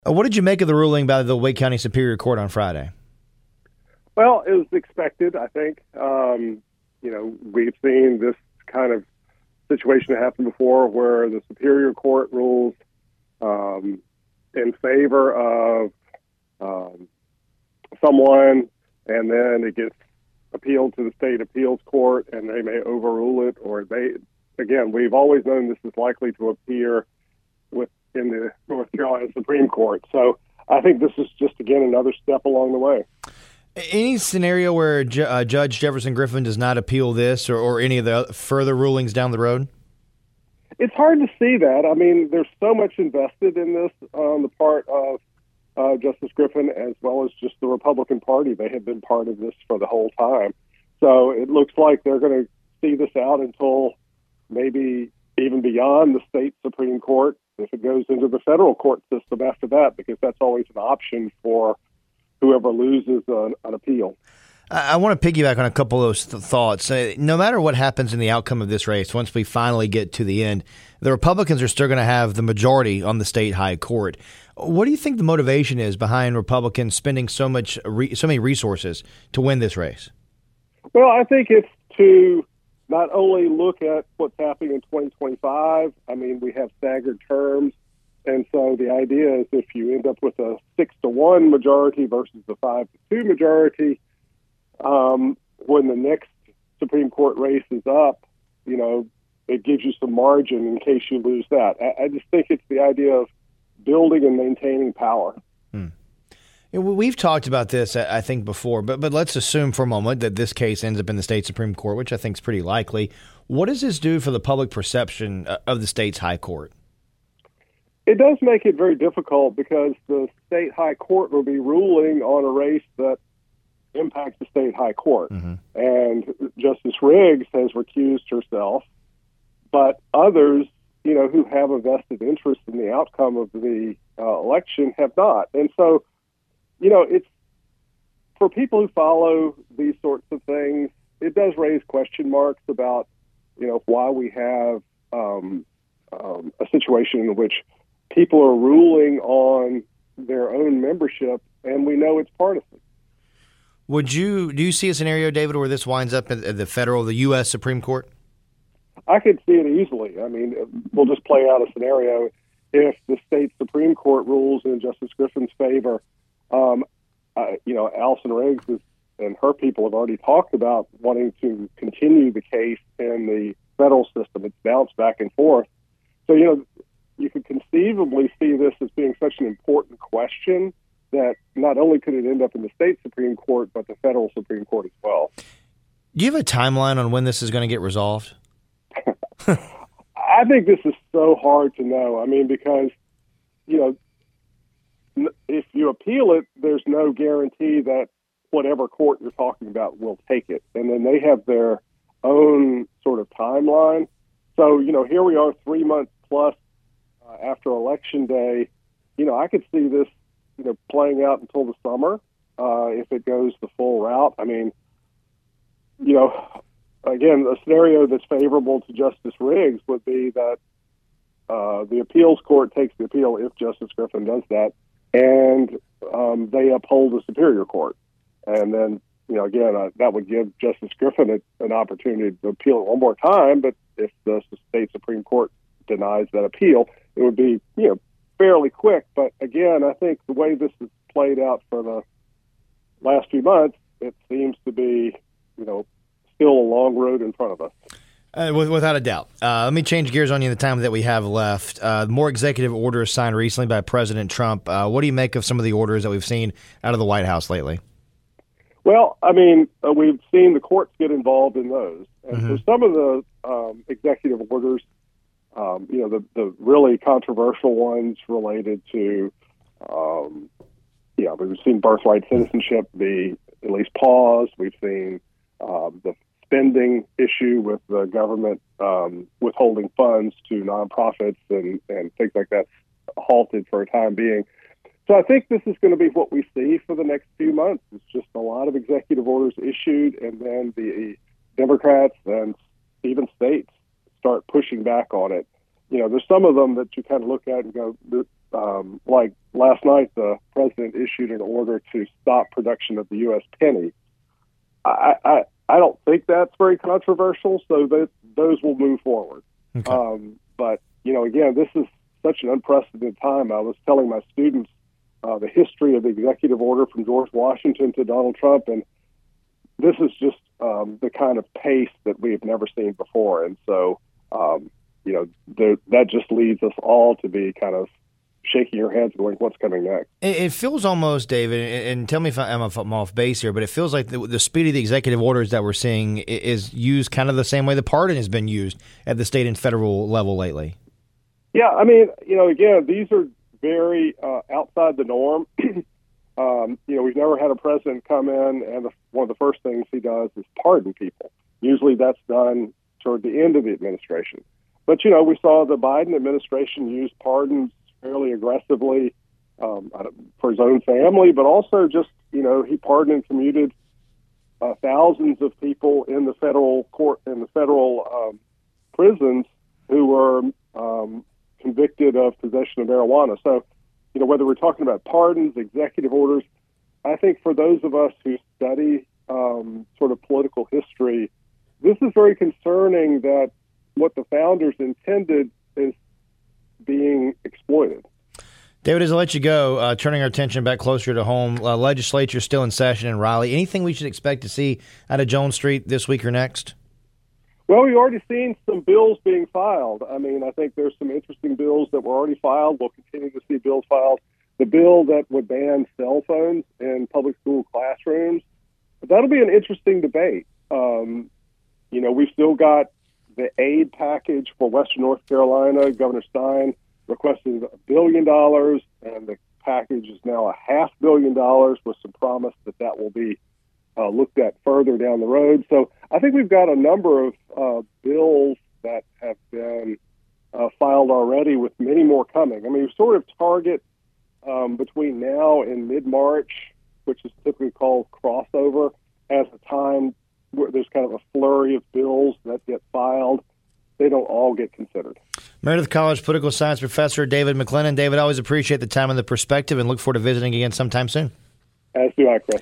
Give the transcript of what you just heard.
What did you make of the ruling by the Wake County Superior Court on Friday? Well, it was expected, I think. We've seen this kind of situation happen before where the Superior Court rules in favor of someone, and then it gets appealed to the state appeals court, and they may overrule it, or again, we've always known this is likely to appear in the North Carolina Supreme Court. So I think this is just, again, another step along the way. Any scenario where Judge Jefferson Griffin does not appeal this or any of the further rulings down the road? It's hard to see that. I mean, there's so much invested in this on the part of Justice Griffin, as well as just the Republican Party. They have been part of this for the whole time. So it looks like they're going to see this out until maybe even beyond the state Supreme Court, if it goes into the federal court system after that, because that's always an option for whoever loses an appeal. I want to piggyback on a couple of those thoughts. No matter what happens in the outcome of this race, once we finally get to the end, the Republicans are still going to have the majority on the state high court. What do you think the motivation is behind Republicans spending so many resources to win this race? Well, I think it's to not only look at what's happening in 2025. I mean, we have staggered terms. And so the idea is if you end up with a 6-1 majority versus the 5-2 majority, when the next Supreme Court race is up, it gives you some margin in case you lose that. I just think it's the idea of building and maintaining power. We've talked about this, I think, before, but let's assume for a moment that this case ends up in the state Supreme Court, which I think is pretty likely. What does this do for the public perception of the state's high court? It does make it very difficult because the state high court will be ruling on a race that impacts the state high court. Mm-hmm. And Justice Riggs has recused herself, but others, who have a vested interest in the outcome of the election have not. And so, it's for people who follow these sorts of things, it does raise question marks about, why we have a situation in which people are ruling on their own membership, and we know it's partisan. Do you see a scenario, David, where this winds up at the U.S. Supreme Court? I could see it easily. I mean, we'll just play out a scenario. If the state Supreme Court rules in Justice Griffin's favor, Allison Riggs and her people have already talked about wanting to continue the case in the federal system. It's bounced back and forth. So, you could conceivably see this as being such an important question that not only could it end up in the state Supreme Court, but the federal Supreme Court as well. Do you have a timeline on when this is going to get resolved? I think this is so hard to know. I mean, because, if you appeal it, there's no guarantee that whatever court you're talking about will take it. And then they have their own sort of timeline. So, here we are 3 months plus after Election Day. I could see this, playing out until the summer if it goes the full route. I mean, again, a scenario that's favorable to Justice Riggs would be that the appeals court takes the appeal if Justice Griffin does that, and they uphold the Superior Court. And then, again, that would give Justice Griffin an opportunity to appeal it one more time. But if the state Supreme Court denies that appeal, it would be, fairly quick. But again, I think the way this has played out for the last few months, it seems to be, still a long road in front of us. Without a doubt. Let me change gears on you in the time that we have left. More executive orders signed recently by President Trump. What do you make of some of the orders that we've seen out of the White House lately? Well, I mean, we've seen the courts get involved in those. And for some of the executive orders, the really controversial ones related to, we've seen birthright citizenship be at least paused. We've seen the spending issue with the government withholding funds to nonprofits and things like that halted for a time being. So I think this is going to be what we see for the next few months. It's just a lot of executive orders issued, and then the Democrats and even states start pushing back on it. There's some of them that you kind of look at and go, like last night, the president issued an order to stop production of the U.S. penny. I don't think that's very controversial, so that those will move forward. Okay. But, again, this is such an unprecedented time. I was telling my students the history of the executive order from George Washington to Donald Trump, and this is just the kind of pace that we have never seen before. And so, that just leads us all to be kind of shaking your heads going, what's coming next? It feels almost, David, and tell me if I'm off base here, but it feels like the speed of the executive orders that we're seeing is used kind of the same way the pardon has been used at the state and federal level lately. Yeah, I mean, again, these are very outside the norm. We've never had a president come in and one of the first things he does is pardon people. Usually that's done toward the end of the administration. But, we saw the Biden administration use pardons fairly aggressively for his own family, but also just, he pardoned and commuted thousands of people in the federal court, in the federal prisons who were convicted of possession of marijuana. So, whether we're talking about pardons, executive orders, I think for those of us who study sort of political history, this is very concerning that what the founders intended is being exploited. David, as I let you go, turning our attention back closer to home, legislature still in session in Raleigh. Anything we should expect to see out of Jones Street this week or next? Well, we've already seen some bills being filed. I mean, I think there's some interesting bills that were already filed. We'll continue to see bills filed. The bill that would ban cell phones in public school classrooms, that'll be an interesting debate. We've still got the aid package for Western North Carolina. Governor Stein requested $1 billion, and the package is now $500 million with some promise that will be looked at further down the road. So I think we've got a number of bills that have been filed already, with many more coming. I mean, we sort of target between now and mid-March, which is typically called crossover, as a time where there's kind of a flurry of bills that get filed. They don't all get considered. Meredith College political science professor David McLennan. David, I always appreciate the time and the perspective and look forward to visiting again sometime soon. As do I, Chris.